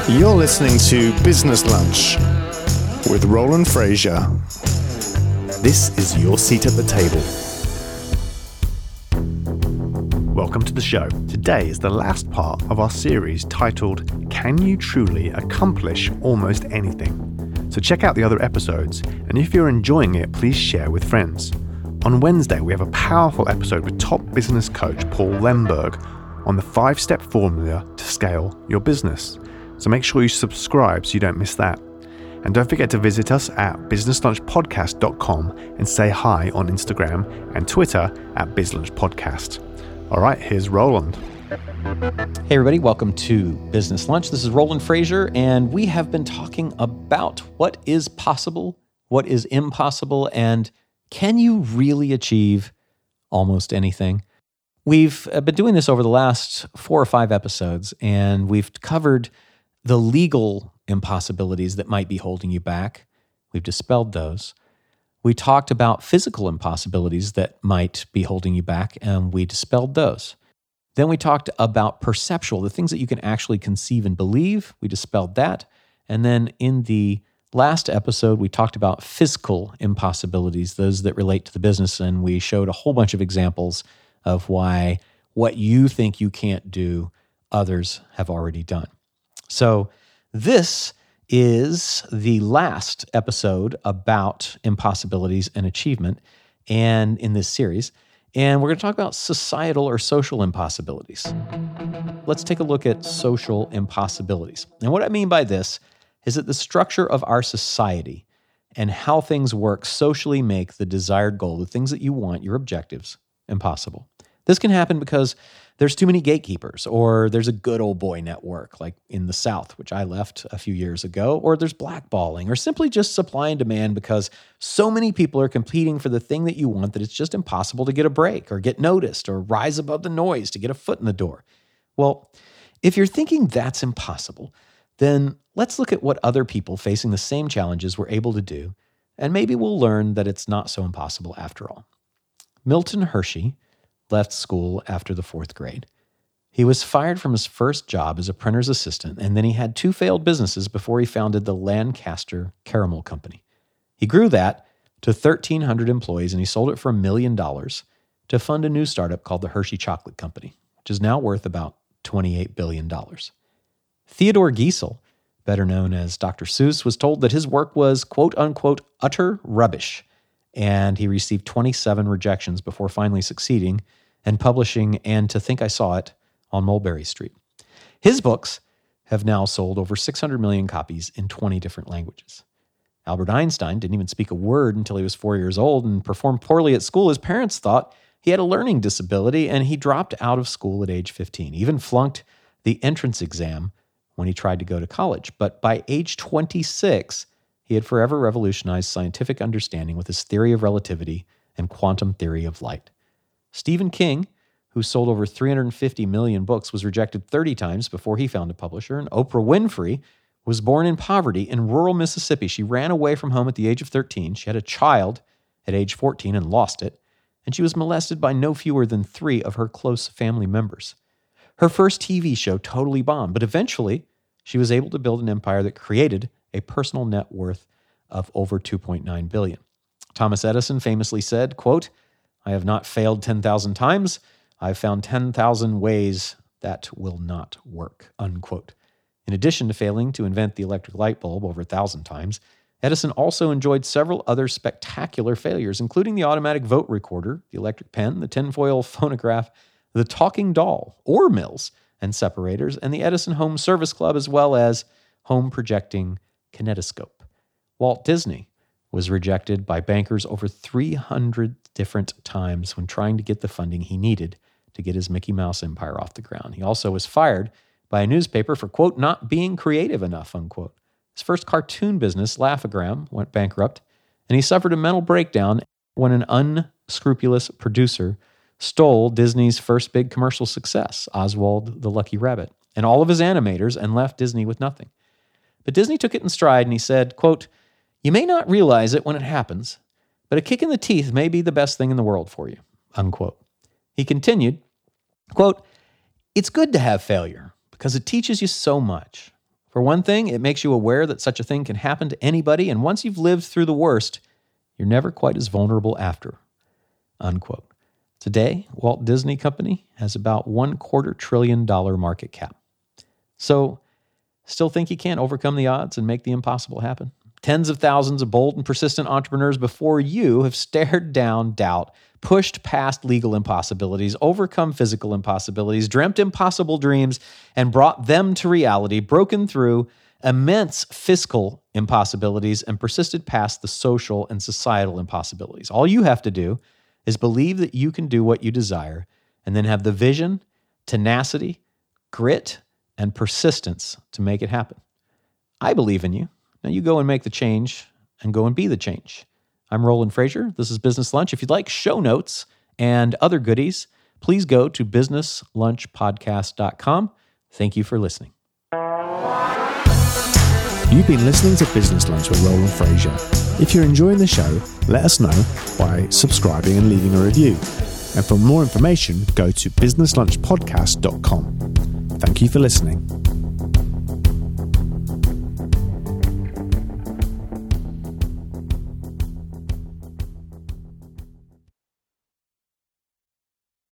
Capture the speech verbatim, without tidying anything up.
You're listening to Business Lunch with Roland Frazier. This is your seat at the table. Welcome to the show. Today is the last part of our series titled, Can You Truly Accomplish Almost Anything? So check out the other episodes, and if you're enjoying it, please share with friends. On Wednesday, we have a powerful episode with top business coach Paul Lemberg on the five-step formula to scale your business. So make sure you subscribe so you don't miss that. And don't forget to visit us at business lunch podcast dot com and say hi on Instagram and Twitter at bizlunchpodcast. All right, here's Roland. Hey everybody, welcome to Business Lunch. This is Roland Frazier, and we have been talking about what is possible, what is impossible, and can you really achieve almost anything? We've been doing this over the last four or five episodes, and we've covered the legal impossibilities that might be holding you back. We've dispelled those. We talked about physical impossibilities that might be holding you back, and we dispelled those. Then we talked about perceptual, the things that you can actually conceive and believe. We dispelled that. And then in the last episode, we talked about physical impossibilities, those that relate to the business, and we showed a whole bunch of examples of why what you think you can't do, others have already done. So this is the last episode about impossibilities and achievement and in this series. And we're going to talk about societal or social impossibilities. Let's take a look at social impossibilities. And what I mean by this is that the structure of our society and how things work socially make the desired goal, the things that you want, your objectives, impossible. This can happen because there's too many gatekeepers, or there's a good old boy network like in the South, which I left a few years ago, or there's blackballing, or simply just supply and demand because so many people are competing for the thing that you want that it's just impossible to get a break or get noticed or rise above the noise to get a foot in the door. Well, if you're thinking that's impossible, then let's look at what other people facing the same challenges were able to do, and maybe we'll learn that it's not so impossible after all. Milton Hershey left school after the fourth grade. He was fired from his first job as a printer's assistant, and then he had two failed businesses before he founded the Lancaster Caramel Company. He grew that to thirteen hundred employees, and he sold it for a million dollars to fund a new startup called the Hershey Chocolate Company, which is now worth about twenty-eight billion dollars. Theodore Geisel, better known as Doctor Seuss, was told that his work was quote-unquote utter rubbish, and he received twenty-seven rejections before finally succeeding and publishing And to Think I Saw It on Mulberry Street. His books have now sold over six hundred million copies in twenty different languages. Albert Einstein didn't even speak a word until he was four years old and performed poorly at school. His parents thought he had a learning disability, and he dropped out of school at age fifteen. He even flunked the entrance exam when he tried to go to college. But by age twenty-six, he had forever revolutionized scientific understanding with his theory of relativity and quantum theory of light. Stephen King, who sold over three hundred fifty million books, was rejected thirty times before he found a publisher. And Oprah Winfrey was born in poverty in rural Mississippi. She ran away from home at the age of thirteen. She had a child at age fourteen and lost it. And she was molested by no fewer than three of her close family members. Her first T V show totally bombed, but eventually she was able to build an empire that created a personal net worth of over two point nine billion dollars. Thomas Edison famously said, quote, "I have not failed ten thousand times. I've found ten thousand ways that will not work," unquote. In addition to failing to invent the electric light bulb over a thousand times, Edison also enjoyed several other spectacular failures, including the automatic vote recorder, the electric pen, the tinfoil phonograph, the talking doll, ore mills and separators, and the Edison Home Service Club, as well as home projecting kinetoscope. Walt Disney was rejected by bankers over three hundred different times when trying to get the funding he needed to get his Mickey Mouse empire off the ground. He also was fired by a newspaper for, quote, not being creative enough, unquote. His first cartoon business, Laugh-O-Gram, went bankrupt, and he suffered a mental breakdown when an unscrupulous producer stole Disney's first big commercial success, Oswald the Lucky Rabbit, and all of his animators, and left Disney with nothing. But Disney took it in stride, and he said, quote, "You may not realize it when it happens, but a kick in the teeth may be the best thing in the world for you," unquote. He continued, quote, "It's good to have failure because it teaches you so much. For one thing, it makes you aware that such a thing can happen to anybody, and once you've lived through the worst, you're never quite as vulnerable after." Unquote. Today, Walt Disney Company has about one quarter trillion dollar market cap. So, still think you can't overcome the odds and make the impossible happen? Tens of thousands of bold and persistent entrepreneurs before you have stared down doubt, pushed past legal impossibilities, overcome physical impossibilities, dreamt impossible dreams, and brought them to reality, broken through immense fiscal impossibilities, and persisted past the social and societal impossibilities. All you have to do is believe that you can do what you desire, and then have the vision, tenacity, grit, and persistence to make it happen. I believe in you. Now you go and make the change and go and be the change. I'm Roland Frazier. This is Business Lunch. If you'd like show notes and other goodies, please go to business lunch podcast dot com. Thank you for listening. You've been listening to Business Lunch with Roland Frazier. If you're enjoying the show, let us know by subscribing and leaving a review. And for more information, go to business lunch podcast dot com. Thank you for listening.